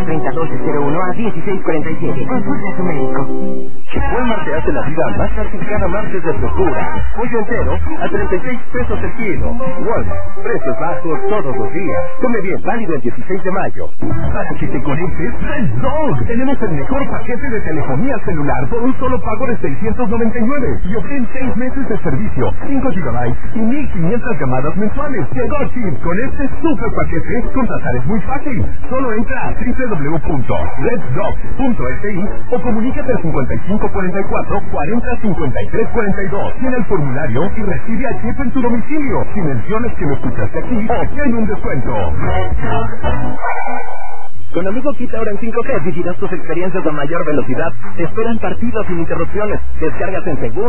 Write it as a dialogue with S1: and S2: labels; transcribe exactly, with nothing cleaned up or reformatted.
S1: treinta, doce cero uno a dieciséis cuarenta y siete. Consulta a su médico.
S2: Walmart te hace la vida más fácil cada martes de locura. Pollo entero a treinta y seis pesos el kilo. Walmart, precios bajos todos los días. Come bien, válido el dieciséis de mayo.
S3: Para que te conectes, Red Dog. Tenemos el mejor paquete de telefonía celular por un solo pago de seiscientos noventa y nueve y obtén seis meses de servicio, cinco gigabytes y mil quinientas llamadas mensuales. Llegó Chip. Con este super paquete, contratar es muy fácil. Solo entra a doble u doble u doble u punto red dog punto s i o comunícate al cincuenta y cinco cuarenta y cuatro, cuarenta, cincuenta y tres cuarenta y dos. Tiene el formulario y recibe a Chip en tu domicilio. Si mencionas que lo escuchaste aquí, obtén un descuento.
S2: Con Amigo Kit ahora en cinco G vivirás tus experiencias a mayor velocidad. Te esperan partidos sin interrupciones. Descargas en segundo.